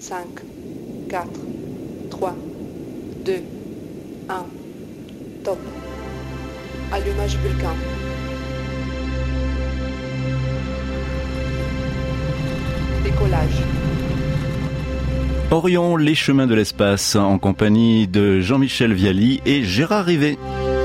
5, 4, 3, 2, 1, top. Allumage Vulcain. Décollage. Orion, les chemins de l'espace, en compagnie de Jean-Michel Viali et Gérard Rivet.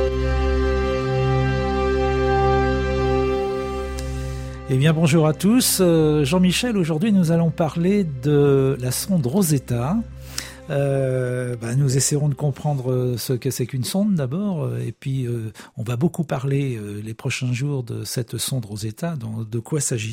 Eh bien, bonjour à tous. Jean-Michel, aujourd'hui, nous allons parler de la sonde Rosetta. Nous essaierons de comprendre ce que c'est qu'une sonde d'abord, et puis on va beaucoup parler les prochains jours de cette sonde Rosetta. De quoi s'agit-il ?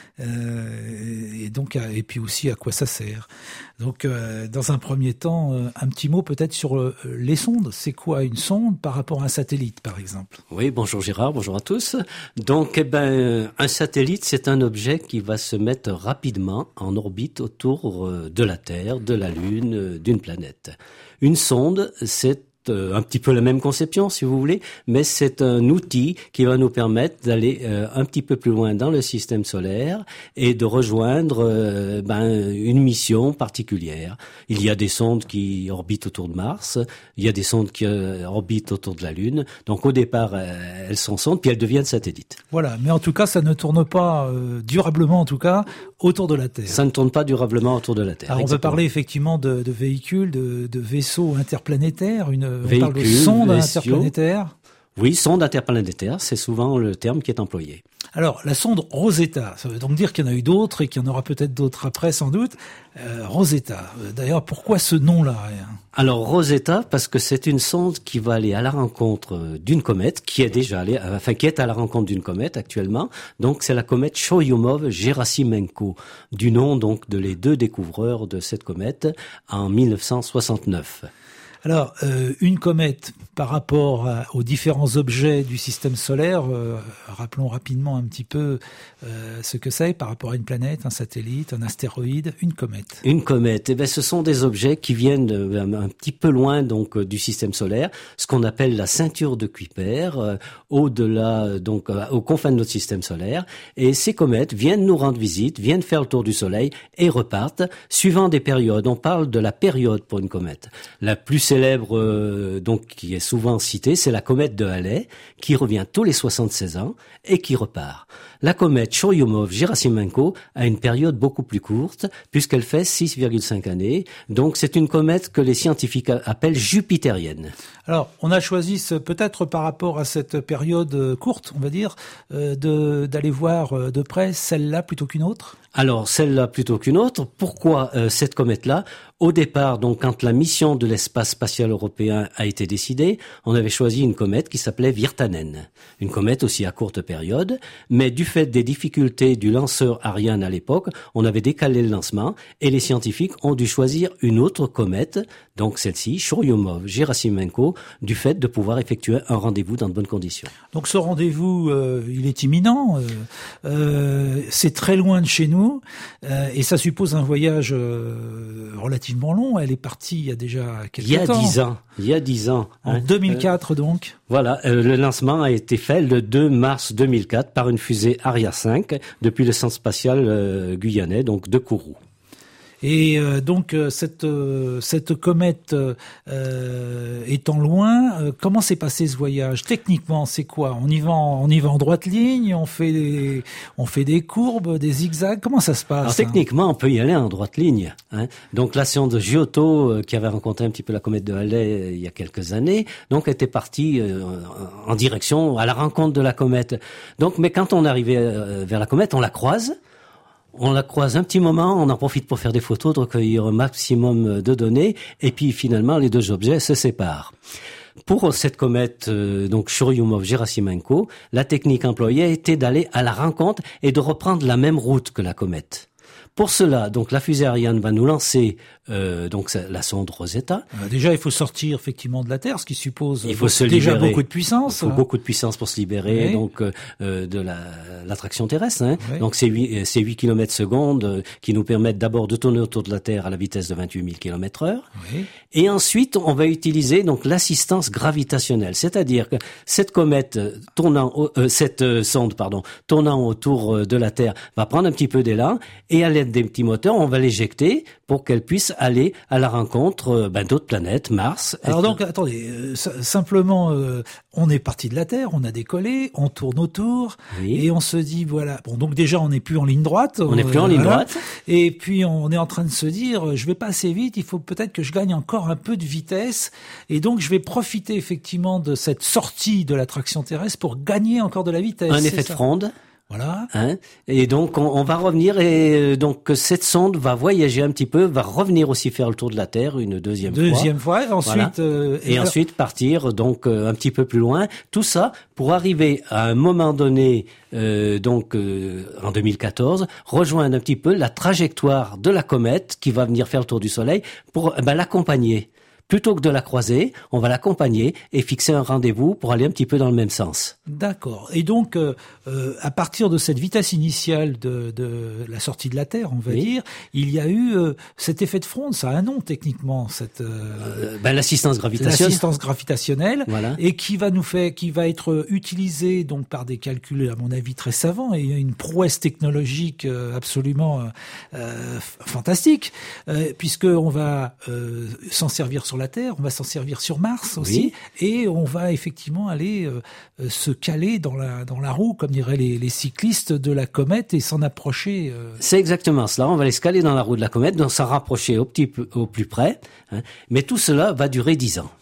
Et puis aussi à quoi ça sert. Donc, dans un premier temps, un petit mot peut-être sur les sondes. C'est quoi une sonde par rapport à un satellite, par exemple ? Oui, bonjour Gérard, bonjour à tous. Donc, un satellite, c'est un objet qui va se mettre rapidement en orbite autour de la Terre, de la Lune, d'une planète. Une sonde, c'est un petit peu la même conception, si vous voulez, mais c'est un outil qui va nous permettre d'aller un petit peu plus loin dans le système solaire et de rejoindre une mission particulière. Il y a des sondes qui orbitent autour de Mars, il y a des sondes qui orbitent autour de la Lune. Donc au départ, elles sont sondes, puis elles deviennent satellites. Voilà, mais en tout cas, ça ne tourne pas durablement, en tout cas, autour de la Terre. Ça ne tourne pas durablement autour de la Terre. Alors, on peut parler effectivement de véhicules, de vaisseaux interplanétaires, on parle de sondes interplanétaires. Oui, sonde interplanétaire, c'est souvent le terme qui est employé. Alors, la sonde Rosetta, ça veut donc dire qu'il y en a eu d'autres et qu'il y en aura peut-être d'autres après, sans doute. Rosetta, d'ailleurs, pourquoi ce nom-là ? Alors, Rosetta, parce que c'est une sonde qui va aller à la rencontre d'une comète, qui est à la rencontre d'une comète actuellement. Donc, c'est la comète Churyumov-Gerasimenko, du nom donc de les deux découvreurs de cette comète en 1969. Alors, une comète par rapport aux différents objets du système solaire, rappelons rapidement un petit peu ce que c'est par rapport à une planète, un satellite, un astéroïde, une comète. Une comète, ce sont des objets qui viennent un petit peu loin donc du système solaire, ce qu'on appelle la ceinture de Kuiper, au-delà donc aux confins de notre système solaire. Et ces comètes viennent nous rendre visite, viennent faire le tour du Soleil et repartent suivant des périodes. On parle de la période pour une comète. La plus célèbre, donc qui est souvent citée, c'est la comète de Halley, qui revient tous les 76 ans et qui repart. La comète Churyumov-Gerasimenko a une période beaucoup plus courte, puisqu'elle fait 6,5 années. Donc c'est une comète que les scientifiques appellent jupitérienne. Alors, on a choisi peut-être par rapport à cette période courte, on va dire, d'aller voir de près celle-là plutôt qu'une autre ? Alors, celle-là plutôt qu'une autre. Pourquoi cette comète-là ? Au départ, donc, quand la mission de l'espace spatial européen a été décidée, on avait choisi une comète qui s'appelait Virtanen. Une comète aussi à courte période, mais du fait des difficultés du lanceur Ariane à l'époque, on avait décalé le lancement et les scientifiques ont dû choisir une autre comète, donc celle-ci, Churyumov-Gerasimenko, du fait de pouvoir effectuer un rendez-vous dans de bonnes conditions. Donc ce rendez-vous, il est imminent, c'est très loin de chez nous, et ça suppose un voyage relativement long. Elle est partie il y a déjà quelques temps. Il y a 10 ans. En 2004 donc. Voilà, le lancement a été fait le 2 mars 2004 par une fusée Ariane 5 depuis le centre spatial guyanais, donc de Kourou. Et donc cette comète étant loin, comment s'est passé ce voyage ? Techniquement, c'est quoi ? On y va en droite ligne, on fait des courbes, des zigzags. Comment ça se passe ? Alors techniquement, on peut y aller en droite ligne. Donc la sonde Giotto, qui avait rencontré un petit peu la comète de Halley il y a quelques années, donc était partie en direction à la rencontre de la comète. Donc, mais quand on arrivait vers la comète, on la croise. On la croise un petit moment, on en profite pour faire des photos, de recueillir un maximum de données, et puis finalement les deux objets se séparent. Pour cette comète, donc Churyumov-Gerasimenko, la technique employée était d'aller à la rencontre et de reprendre la même route que la comète. Pour cela, donc la fusée Ariane va nous lancer donc la sonde Rosetta. Déjà, il faut sortir effectivement de la Terre, ce qui suppose déjà beaucoup de puissance. Il faut beaucoup de puissance pour se libérer donc de l'attraction terrestre. Oui. Donc c'est 8 km secondes qui nous permettent d'abord de tourner autour de la Terre à la vitesse de 28 000 km/h. Oui. Et ensuite, on va utiliser donc l'assistance gravitationnelle, c'est-à-dire que cette comète cette sonde tournant autour de la Terre va prendre un petit peu d'élan et aller l'aide des petits moteurs, on va l'éjecter pour qu'elle puisse aller à la rencontre d'autres planètes, Mars. Alors donc, attendez, simplement, on est parti de la Terre, on a décollé, on tourne autour, et on se dit, voilà, bon, donc déjà, on n'est plus en ligne droite. On n'est plus en ligne droite. Et puis, on est en train de se dire, je vais pas assez vite, il faut peut-être que je gagne encore un peu de vitesse, et donc, je vais profiter effectivement de cette sortie de l'attraction terrestre pour gagner encore de la vitesse. Un effet de fronde. Voilà. Et donc on va revenir, et donc cette sonde va voyager un petit peu, va revenir aussi faire le tour de la Terre une deuxième fois. Ensuite, voilà. Ensuite partir donc un petit peu plus loin. Tout ça pour arriver à un moment donné, en 2014, rejoindre un petit peu la trajectoire de la comète qui va venir faire le tour du Soleil pour l'accompagner. Plutôt que de la croiser, on va l'accompagner et fixer un rendez-vous pour aller un petit peu dans le même sens. D'accord. Et donc, à partir de cette vitesse initiale de la sortie de la Terre, on va dire, il y a eu cet effet de fronde, ça a un nom techniquement, l'assistance gravitationnelle. L'assistance gravitationnelle, voilà. Et qui va être utilisée donc par des calculs à mon avis très savants et une prouesse technologique absolument fantastique, puisque on va s'en servir sur la Terre, on va s'en servir sur Mars aussi, et on va effectivement aller se caler dans la roue, comme diraient les cyclistes de la comète, et s'en approcher. C'est exactement cela. On va aller se caler dans la roue de la comète, donc s'en rapprocher au plus près. Mais tout cela va durer 10 ans.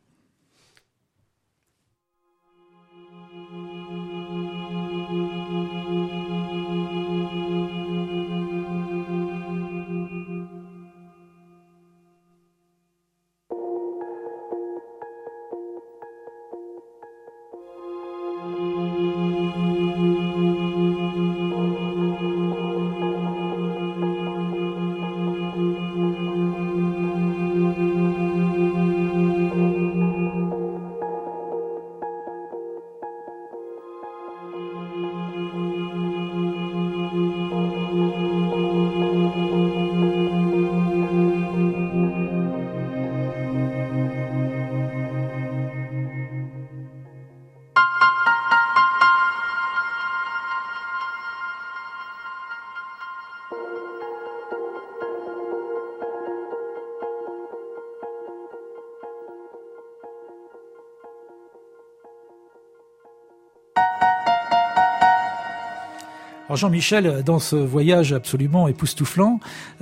Alors Jean-Michel, dans ce voyage absolument époustouflant,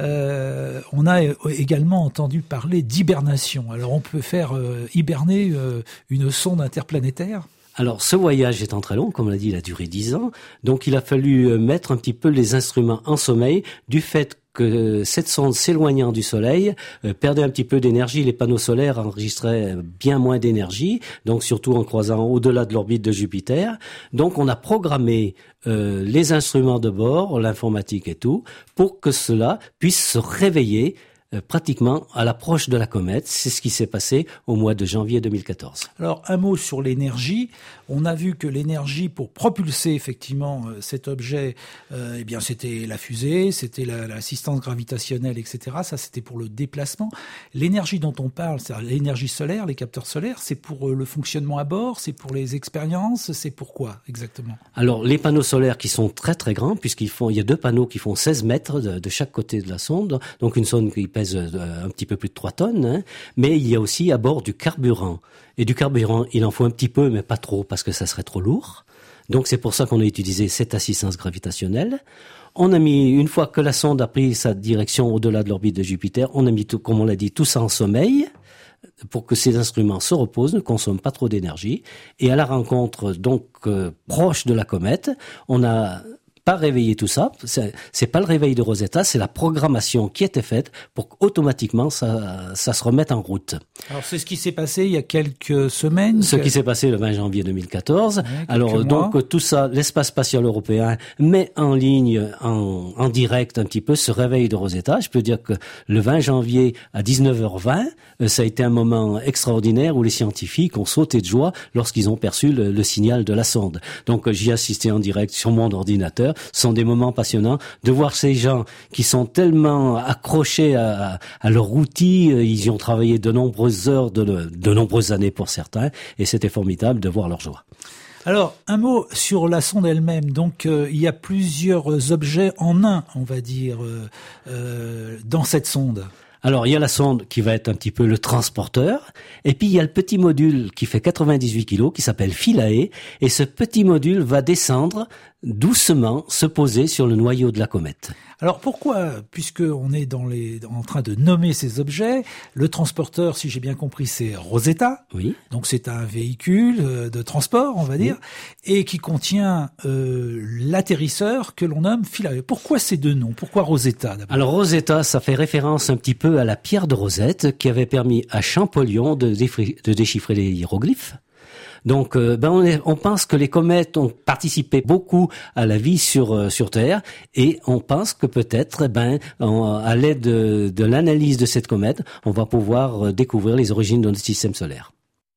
on a également entendu parler d'hibernation. Alors on peut faire hiberner une sonde interplanétaire ? Alors, ce voyage étant très long, comme on l'a dit, il a duré 10 ans. Donc, il a fallu mettre un petit peu les instruments en sommeil du fait que cette sonde s'éloignant du Soleil perdait un petit peu d'énergie. Les panneaux solaires enregistraient bien moins d'énergie, donc surtout en croisant au-delà de l'orbite de Jupiter. Donc, on a programmé les instruments de bord, l'informatique et tout, pour que cela puisse se réveiller pratiquement à l'approche de la comète. C'est ce qui s'est passé au mois de janvier 2014. Alors, un mot sur l'énergie. On a vu que l'énergie pour propulser effectivement cet objet, eh bien, c'était la fusée, c'était l'assistance gravitationnelle, etc. Ça, c'était pour le déplacement. L'énergie dont on parle, c'est l'énergie solaire, les capteurs solaires, c'est pour le fonctionnement à bord, c'est pour les expériences, c'est pour quoi exactement? Alors, les panneaux solaires qui sont très très grands, il y a 2 panneaux qui font 16 mètres de chaque côté de la sonde, donc une sonde qui pèse un petit peu plus de 3 tonnes, hein, mais il y a aussi à bord du carburant. Et du carburant, il en faut un petit peu, mais pas trop, parce que ça serait trop lourd. Donc c'est pour ça qu'on a utilisé cette assistance gravitationnelle. On a mis, une fois que la sonde a pris sa direction au-delà de l'orbite de Jupiter, on a mis tout, comme on l'a dit, tout ça en sommeil, pour que ces instruments se reposent, ne consomment pas trop d'énergie. Et à la rencontre, donc, proche de la comète, on n'a pas réveillé tout ça. C'est pas le réveil de Rosetta, c'est la programmation qui était faite pour qu'automatiquement ça se remette en route. Alors c'est ce qui s'est passé il y a quelques semaines. Ce qui s'est passé le 20 janvier 2014. Alors donc tout ça, l'espace spatial européen met en ligne, en direct un petit peu ce réveil de Rosetta. Je peux dire que le 20 janvier à 19h20, ça a été un moment extraordinaire où les scientifiques ont sauté de joie lorsqu'ils ont perçu le signal de la sonde. Donc j'y ai assisté en direct sur mon ordinateur. Ce sont des moments passionnants de voir ces gens qui sont tellement accrochés à leur outil. Ils y ont travaillé de nombreuses heures, de nombreuses années pour certains, et c'était formidable de voir leur joie. Alors, un mot sur la sonde elle-même. Donc, il y a plusieurs objets en un, on va dire, dans cette sonde. Alors, il y a la sonde qui va être un petit peu le transporteur, et puis il y a le petit module qui fait 98 kilos, qui s'appelle Philae, et ce petit module va descendre doucement, se poser sur le noyau de la comète. Alors pourquoi, puisque on est en train de nommer ces objets, le transporteur, si j'ai bien compris, c'est Rosetta. Oui. Donc c'est un véhicule de transport, on va dire, et qui contient l'atterrisseur que l'on nomme Philae. Pourquoi ces deux noms? Pourquoi Rosetta d'abord? Alors Rosetta, ça fait référence un petit peu à la pierre de Rosette qui avait permis à Champollion de déchiffrer les hiéroglyphes. Donc, on pense que les comètes ont participé beaucoup à la vie sur Terre, et on pense que peut-être, à l'aide de l'analyse de cette comète, on va pouvoir découvrir les origines de notre système solaire.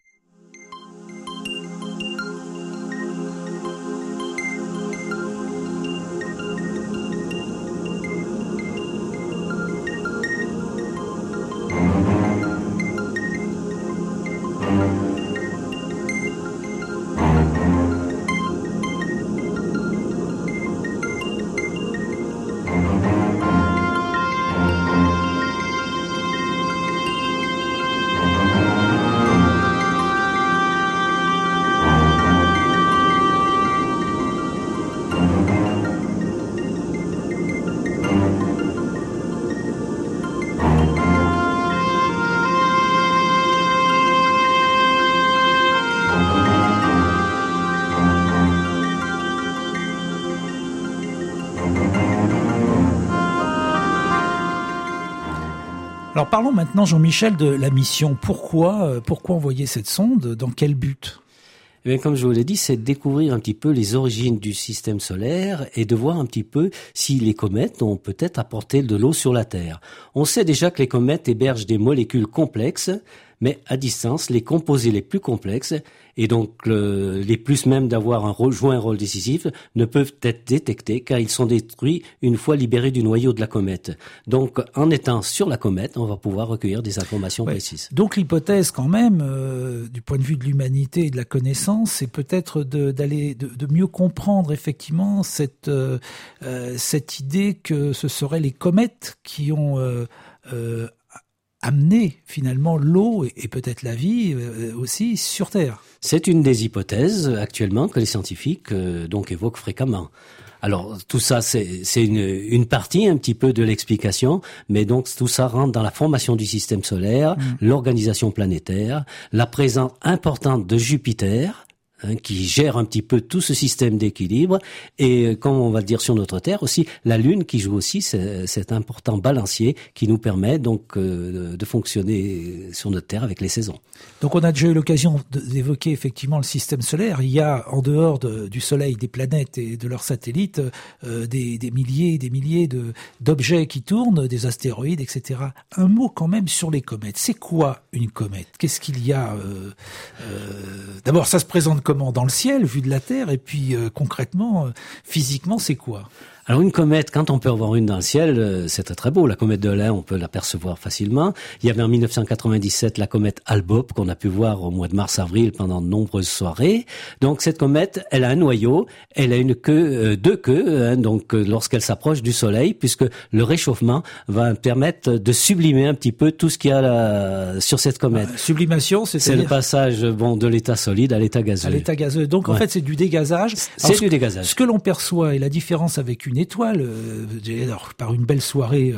Alors parlons maintenant, Jean-Michel, de la mission. Pourquoi envoyer cette sonde? Dans quel but? Eh bien, comme je vous l'ai dit, c'est de découvrir un petit peu les origines du système solaire et de voir un petit peu si les comètes ont peut-être apporté de l'eau sur la Terre. On sait déjà que les comètes hébergent des molécules complexes, mais à distance, les composés les plus complexes, et donc les plus même d'avoir joué un rôle décisif, ne peuvent être détectés car ils sont détruits une fois libérés du noyau de la comète. Donc, en étant sur la comète, on va pouvoir recueillir des informations précises. Donc, l'hypothèse quand même, du point de vue de l'humanité et de la connaissance, c'est peut-être de mieux comprendre effectivement cette idée que ce seraient les comètes qui ont amener finalement l'eau et peut-être la vie aussi sur Terre. C'est une des hypothèses actuellement que les scientifiques donc évoquent fréquemment. Alors tout ça c'est une partie un petit peu de l'explication, mais donc tout ça rentre dans la formation du système solaire, l'organisation planétaire, la présence importante de Jupiter, qui gère un petit peu tout ce système d'équilibre, et comme on va le dire sur notre Terre aussi, la Lune qui joue aussi cet important balancier qui nous permet donc de fonctionner sur notre Terre avec les saisons. Donc on a déjà eu l'occasion d'évoquer effectivement le système solaire. Il y a en dehors du Soleil, des planètes et de leurs satellites, des milliers d'objets qui tournent, des astéroïdes, etc. Un mot quand même sur les comètes. C'est quoi une comète? Qu'est-ce qu'il y a D'abord, ça se présente comment dans le ciel, vu de la Terre, et puis concrètement, physiquement, c'est quoi? Alors une comète, quand on peut en voir une dans le ciel, c'est très très beau. La comète de Lin, on peut l'apercevoir facilement. Il y avait en 1997 la comète Hale-Bopp qu'on a pu voir au mois de mars-avril pendant de nombreuses soirées. Donc cette comète, elle a un noyau, elle a une queue, deux queues, donc lorsqu'elle s'approche du Soleil, puisque le réchauffement va permettre de sublimer un petit peu tout ce qu'il y a sur cette comète. Sublimation, c'est le passage de l'état solide à l'état gazeux. À l'état gazeux. Donc en fait, c'est du dégazage. C'est du dégazage. Ce que l'on perçoit et la différence avec une étoile, alors, par une belle soirée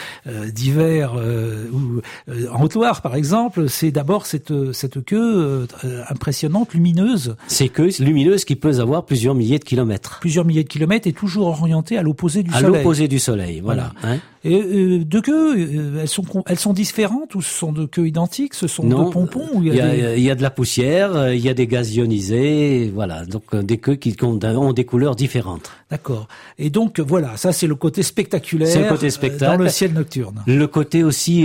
d'hiver ou en Haute-Loire par exemple, c'est d'abord cette queue impressionnante, lumineuse. Ces queues lumineuses qui peuvent avoir plusieurs milliers de kilomètres. Plusieurs milliers de kilomètres et toujours orientées à l'opposé du Soleil. À l'opposé du Soleil, voilà. Hein? Et deux queues, elles sont différentes ou ce sont deux queues identiques? Ce sont deux pompons? Ou il y a de la poussière, il y a des gaz ionisés, voilà. Donc des queues qui ont des couleurs différentes. D'accord. Et donc voilà, ça c'est le côté spectaculaire. C'est le côté spectacle. Dans le ciel nocturne. Le côté aussi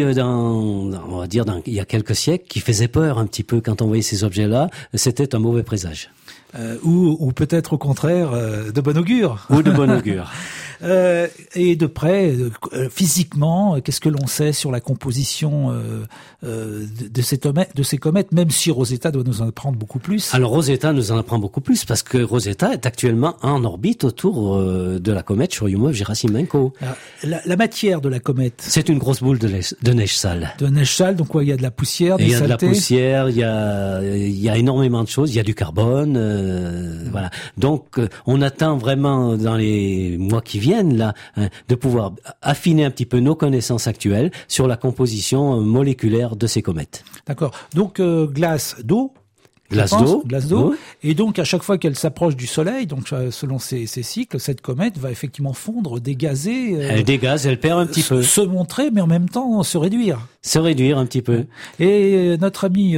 on va dire il y a quelques siècles qui faisait peur un petit peu quand on voyait ces objets-là, c'était un mauvais présage. Ou peut-être au contraire de bon augure. Ou de bon augure. Et de près, physiquement, qu'est-ce que l'on sait sur la composition de ces comètes, même si Rosetta doit nous en apprendre beaucoup plus? Alors Rosetta nous en apprend beaucoup plus parce que Rosetta est actuellement en orbite autour de la comète Churyumov-Gerasimenko. La matière de la comète, c'est une grosse boule de neige sale. De neige sale, donc quoi, il y a de la poussière, des saletés. Il y a de la poussière, il y a énormément de choses, il y a du carbone, voilà. Donc on attend vraiment dans les mois qui viennent là de pouvoir affiner un petit peu nos connaissances actuelles sur la composition moléculaire de ces comètes. D'accord. Donc glace d'eau. Glace d'eau. Et donc, à chaque fois qu'elle s'approche du Soleil, donc selon ces cycles, cette comète va effectivement fondre, dégazer. Elle dégaze, elle perd un petit peu. Se montrer, mais en même temps se réduire. Se réduire un petit peu. Et notre ami...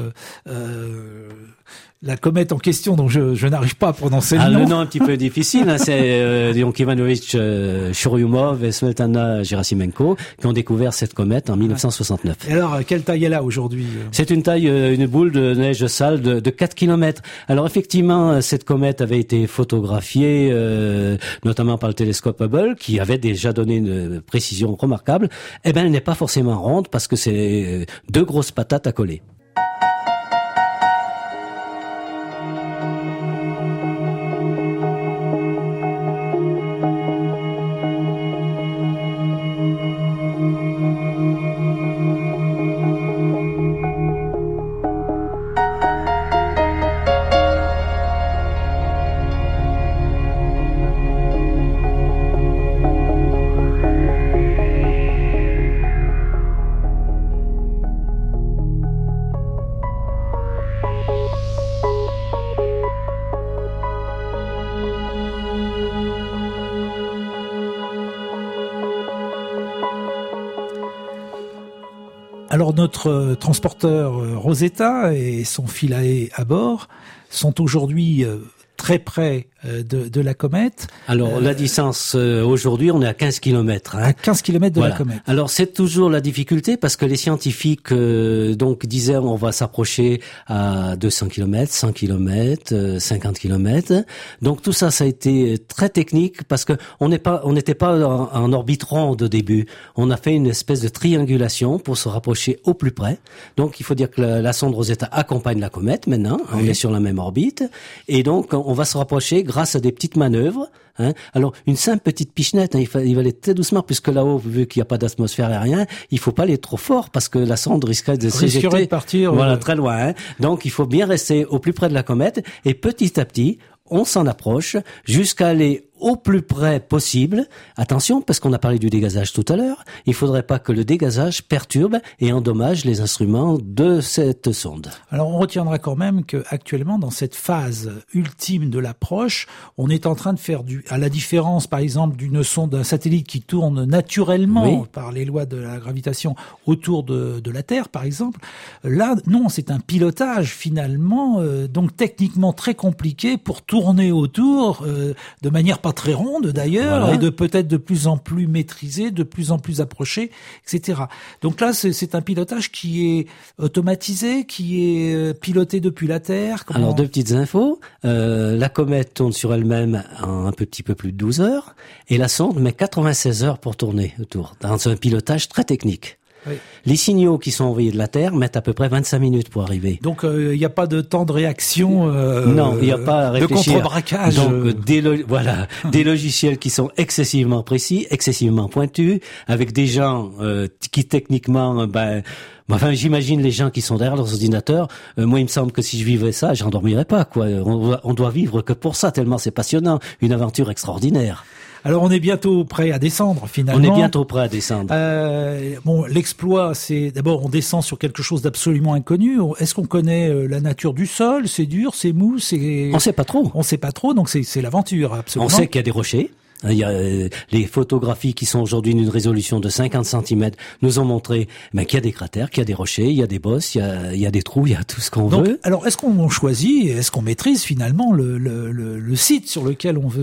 la comète en question, dont je n'arrive pas à prononcer le nom. Le nom un petit peu difficile, c'est donc Ivanovich Churyumov et Smetana Gerasimenko qui ont découvert cette comète en 1969. Et alors, quelle taille elle a aujourd'hui? C'est une taille, une boule de neige sale de 4 km. Alors effectivement, cette comète avait été photographiée notamment par le télescope Hubble, qui avait déjà donné une précision remarquable. Eh ben, elle n'est pas forcément ronde parce que c'est deux grosses patates à coller. Alors notre transporteur Rosetta et son philae à bord sont aujourd'hui très près de la comète. Alors la distance aujourd'hui, on est à 15 km. À 15 km de la comète. Alors c'est toujours la difficulté parce que les scientifiques donc disaient on va s'approcher à 200 km, 100 km, 50 km. Donc tout ça a été très technique parce que on n'était pas en orbite ronde au début. On a fait une espèce de triangulation pour se rapprocher au plus près. Donc il faut dire que la sonde Rosetta accompagne la comète maintenant. Oui. On est sur la même orbite et donc on va se rapprocher grâce à des petites manœuvres. Alors, une simple petite pichenette, il va aller très doucement, puisque là-haut, vu qu'il n'y a pas d'atmosphère aérienne, il faut pas aller trop fort, parce que la sonde risquerait de s'éjecter. De partir. Voilà, très loin. Donc, il faut bien rester au plus près de la comète, et petit à petit, on s'en approche jusqu'à aller au plus près possible. Attention, parce qu'on a parlé du dégazage tout à l'heure, il faudrait pas que le dégazage perturbe et endommage les instruments de cette sonde. Alors on retiendra quand même que actuellement dans cette phase ultime de l'approche, on est en train de faire à la différence par exemple d'une sonde, d'un satellite qui tourne naturellement par les lois de la gravitation autour de la Terre par exemple. Là, non, c'est un pilotage finalement, donc techniquement très compliqué pour tourner autour de manière pas très ronde d'ailleurs, voilà. Et de peut-être de plus en plus maîtrisé, de plus en plus approché, etc. Donc là, c'est un pilotage qui est automatisé, qui est piloté depuis la Terre. Alors, deux petites infos. La comète tourne sur elle-même en un petit peu plus de 12 heures, et la sonde met 96 heures pour tourner autour, dans un pilotage très technique. Oui. Les signaux qui sont envoyés de la Terre mettent à peu près 25 minutes pour arriver. Donc il n'y a pas de temps de réaction. Non, il n'y a pas à réfléchir. De contre-braquage. Donc des logiciels qui sont excessivement précis, excessivement pointus, avec des gens qui techniquement, enfin, j'imagine les gens qui sont derrière leurs ordinateurs. Moi, il me semble que si je vivais ça, j'en dormirais pas, quoi. On doit vivre que pour ça, tellement c'est passionnant, une aventure extraordinaire. Alors, on est bientôt prêt à descendre, finalement. On est bientôt prêt à descendre. L'exploit, c'est d'abord, on descend sur quelque chose d'absolument inconnu. Est-ce qu'on connaît la nature du sol? C'est dur, c'est mou, On sait pas trop. On sait pas trop, donc c'est l'aventure, absolument. On sait qu'il y a des rochers. Il y a les photographies qui sont aujourd'hui d'une résolution de 50 cm nous ont montré qu'il y a des cratères, qu'il y a des rochers, il y a des bosses, il y a des trous, il y a tout ce qu'on veut. Alors est-ce qu'on choisit, est-ce qu'on maîtrise finalement le site sur lequel on veut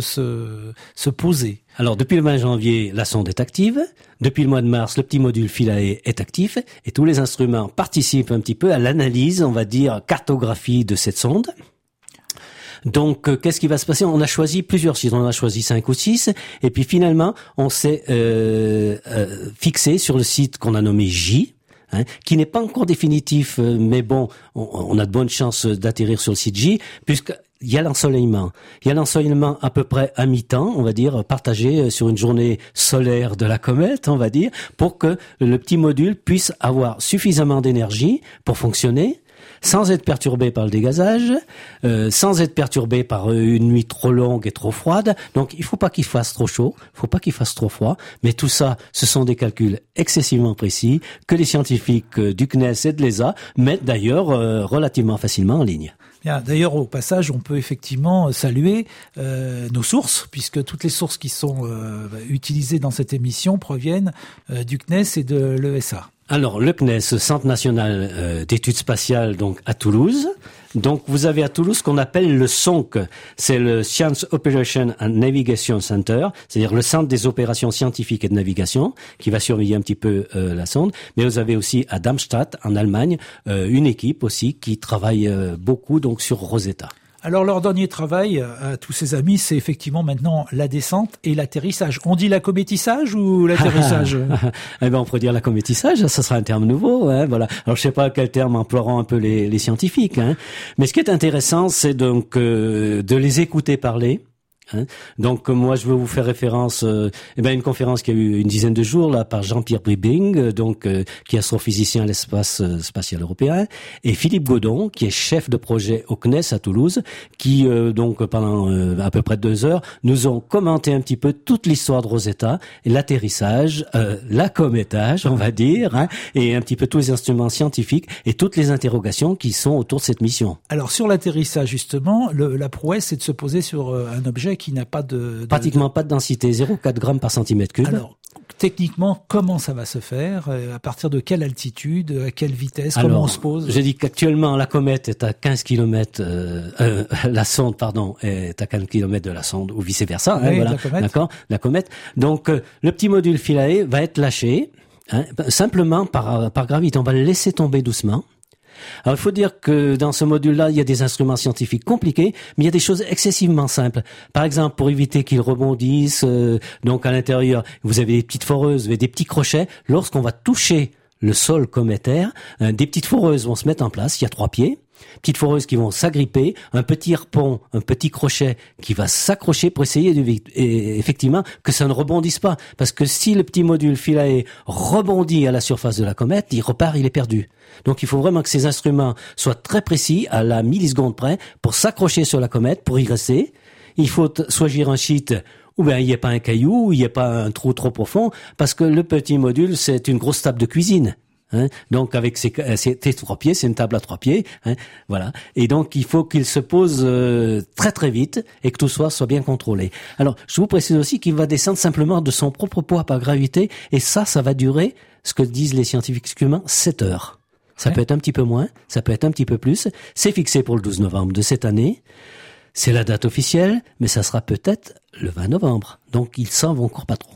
se poser? Alors depuis le 20 janvier, la sonde est active. Depuis le mois de mars, le petit module philae est actif et tous les instruments participent un petit peu à l'analyse, on va dire, cartographie de cette sonde. Donc, qu'est-ce qui va se passer? On a choisi plusieurs sites, on a choisi 5 ou 6, et puis finalement, on s'est fixé sur le site qu'on a nommé J, qui n'est pas encore définitif, mais bon, on a de bonnes chances d'atterrir sur le site J, puisqu'il y a l'ensoleillement. Il y a l'ensoleillement à peu près à mi-temps, on va dire, partagé sur une journée solaire de la comète, on va dire, pour que le petit module puisse avoir suffisamment d'énergie pour fonctionner, sans être perturbé par le dégazage, sans être perturbé par une nuit trop longue et trop froide. Donc, il faut pas qu'il fasse trop chaud, il faut pas qu'il fasse trop froid. Mais tout ça, ce sont des calculs excessivement précis que les scientifiques du CNES et de l'ESA mettent d'ailleurs relativement facilement en ligne. Bien, d'ailleurs, au passage, on peut effectivement saluer nos sources, puisque toutes les sources qui sont utilisées dans cette émission proviennent du CNES et de l'ESA. Alors, le CNES, Centre national d'études spatiales, donc à Toulouse. Donc, vous avez à Toulouse ce qu'on appelle le SONC, c'est le Science Operation and Navigation Center, c'est-à-dire le centre des opérations scientifiques et de navigation, qui va surveiller un petit peu la sonde. Mais vous avez aussi à Darmstadt, en Allemagne, une équipe aussi qui travaille beaucoup donc sur Rosetta. Alors, leur dernier travail à tous ces amis, c'est effectivement maintenant la descente et l'atterrissage. On dit l'acométissage ou l'atterrissage? Eh ben, on pourrait dire l'acométissage, ça sera un terme nouveau, voilà. Alors, je sais pas quel terme emploieront un peu les scientifiques, Mais ce qui est intéressant, c'est donc de les écouter parler. Donc moi je veux vous faire référence une conférence qui a eu une dizaine de jours là par Jean-Pierre Bribing, qui est astrophysicien à l'espace spatial européen, et Philippe Godon qui est chef de projet au CNES à Toulouse, qui pendant à peu près 2 heures nous ont commenté un petit peu toute l'histoire de Rosetta, et l'atterrissage, l'accométage on va dire, et un petit peu tous les instruments scientifiques et toutes les interrogations qui sont autour de cette mission. Alors sur l'atterrissage justement, la prouesse c'est de se poser sur un objet qui n'a pas pratiquement pas de densité, 0,4 grammes par centimètre cube. Alors, techniquement, comment ça va se faire? À partir de quelle altitude? À quelle vitesse? Comment on se pose? Je dis qu'actuellement, la comète est à 15 km, la sonde, est à 15 km de la sonde, ou vice-versa, oui, voilà. D'accord? La comète. Donc, le petit module Philae va être lâché, simplement par gravité. On va le laisser tomber doucement. Alors, il faut dire que dans ce module-là, il y a des instruments scientifiques compliqués, mais il y a des choses excessivement simples. Par exemple, pour éviter qu'ils rebondissent, donc à l'intérieur, vous avez des petites foreuses, vous avez des petits crochets. Lorsqu'on va toucher le sol cométaire, des petites foreuses vont se mettre en place. Il y a 3 pieds. Petites foreuses qui vont s'agripper, un petit harpon, un petit crochet qui va s'accrocher pour essayer effectivement que ça ne rebondisse pas. Parce que si le petit module Philae rebondit à la surface de la comète, il repart, il est perdu. Donc il faut vraiment que ces instruments soient très précis, à la milliseconde près, pour s'accrocher sur la comète, pour y rester. Il faut choisir un site où il n'y ait pas un caillou, où il n'y ait pas un trou trop profond, parce que le petit module, c'est une grosse table de cuisine. Donc avec ces 3 pieds, c'est une table à 3 pieds, voilà. Et donc il faut qu'il se pose très très vite et que tout soit bien contrôlé. Alors je vous précise aussi qu'il va descendre simplement de son propre poids par gravité, et ça va durer, ce que disent les scientifiques humains, 7 heures. Ça peut être un petit peu moins, ça peut être un petit peu plus. C'est fixé pour le 12 novembre de cette année. C'est la date officielle, mais ça sera peut-être le 20 novembre. Donc ils s'en vont encore pas trop.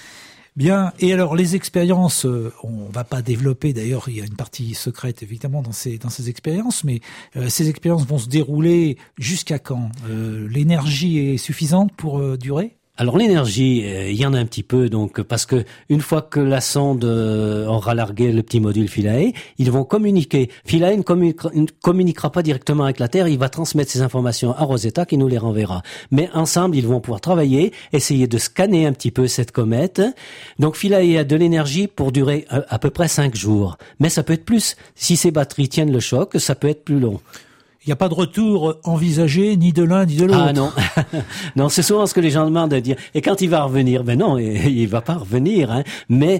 Bien. Et alors, les expériences, on va pas développer, d'ailleurs, il y a une partie secrète, évidemment, dans ces expériences, mais ces expériences vont se dérouler jusqu'à quand? L'énergie est suffisante pour durer? Alors l'énergie, il y en a un petit peu, donc parce que une fois que la sonde aura largué le petit module Philae, ils vont communiquer. Philae ne communiquera pas directement avec la Terre, il va transmettre ces informations à Rosetta qui nous les renverra. Mais ensemble, ils vont pouvoir travailler, essayer de scanner un petit peu cette comète. Donc Philae a de l'énergie pour durer à peu près 5 jours. Mais ça peut être plus. Si ces batteries tiennent le choc, ça peut être plus long. Il n'y a pas de retour envisagé, ni de l'un, ni de l'autre. Ah non, non, c'est souvent ce que les gens demandent à dire. Et quand il va revenir, ben non, il va pas revenir, mais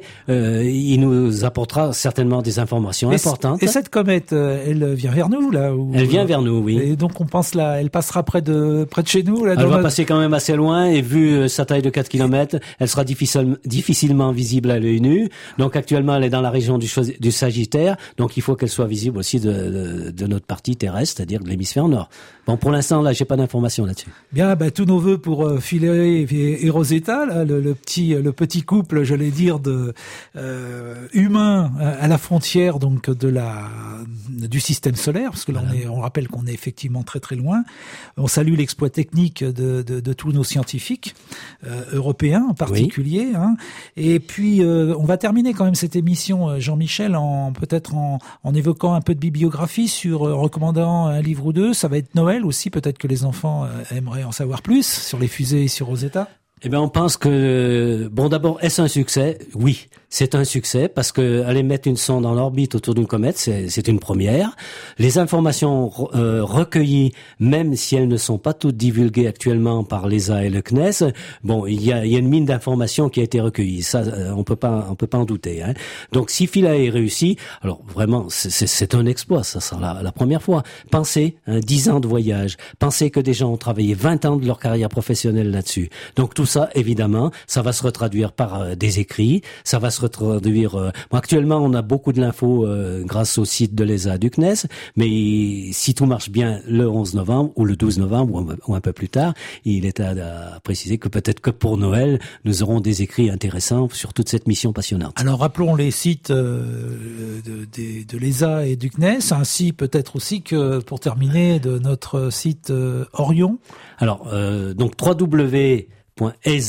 il nous apportera certainement des informations importantes. Et cette comète, elle vient vers nous là où... Elle vient vers nous, oui. Et donc on pense là, elle passera près de chez nous là. Elle va passer quand même assez loin, et vu sa taille de 4 km, elle sera difficilement visible à l'œil nu. Donc actuellement, elle est dans la région du Sagittaire, donc il faut qu'elle soit visible aussi de notre partie terrestre, c'est-à-dire de l'hémisphère nord. Bon, pour l'instant, là, j'ai pas d'informations là-dessus. Bien, tous nos vœux pour Philae et Rosetta, là, le petit couple, j'allais dire, de humains à la frontière donc de du système solaire, parce que là on rappelle qu'on est effectivement très très loin. On salue l'exploit technique de tous nos scientifiques européens en particulier. Oui. Hein. Et puis on va terminer quand même cette émission, Jean-Michel, en évoquant un peu de bibliographie en recommandant un livre ou deux. Ça va être Noël aussi, peut-être que les enfants aimeraient en savoir plus sur les fusées et sur Rosetta. Eh bien, on pense que, d'abord, est-ce un succès? Oui, c'est un succès parce que aller mettre une sonde en orbite autour d'une comète, c'est une première. Les informations recueillies, même si elles ne sont pas toutes divulguées actuellement par l'ESA et le CNES, il y a une mine d'informations qui a été recueillie. Ça, on peut pas en douter. Hein. Donc, si Philae réussit, alors vraiment, c'est un exploit. Ça sera la première fois. Pensez, 10 ans de voyage. Pensez que des gens ont travaillé 20 ans de leur carrière professionnelle là-dessus. Donc, tout ça, évidemment, ça va se retraduire par des écrits, ça va se retraduire... actuellement, on a beaucoup de l'info grâce au site de l'ESA du CNES, mais si tout marche bien le 11 novembre ou le 12 novembre ou un peu plus tard, il est à préciser que peut-être que pour Noël, nous aurons des écrits intéressants sur toute cette mission passionnante. Alors, rappelons les sites de l'ESA et du CNES, ainsi peut-être aussi que, pour terminer, de notre site Orion. Alors, donc www.esa.int,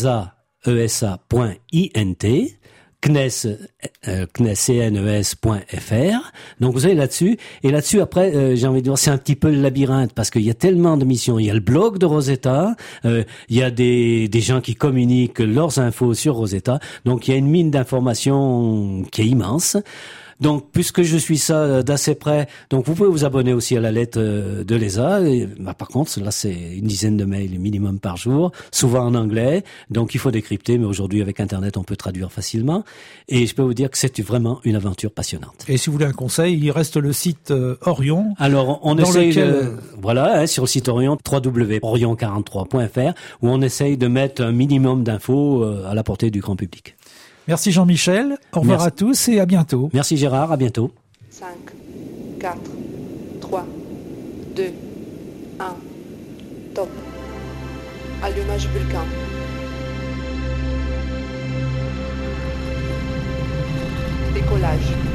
CNES.fr. Donc vous allez là-dessus, et là-dessus après, j'ai envie de dire, c'est un petit peu le labyrinthe parce qu'il y a tellement de missions. Il y a le blog de Rosetta, il y a des gens qui communiquent leurs infos sur Rosetta. Donc il y a une mine d'informations qui est immense. Donc, puisque je suis ça d'assez près, donc vous pouvez vous abonner aussi à la lettre de l'ESA. Par contre, là, c'est une dizaine de mails minimum par jour, souvent en anglais. Donc, il faut décrypter, mais aujourd'hui, avec Internet, on peut traduire facilement. Et je peux vous dire que c'est vraiment une aventure passionnante. Et si vous voulez un conseil, il reste le site Orion. Alors, on essaye sur le site Orion, www.orion43.fr, où on essaye de mettre un minimum d'infos à la portée du grand public. Merci Jean-Michel, au revoir à tous et à bientôt. Merci Gérard, à bientôt. 5, 4, 3, 2, 1, top. Allumage Vulcain. Décollage.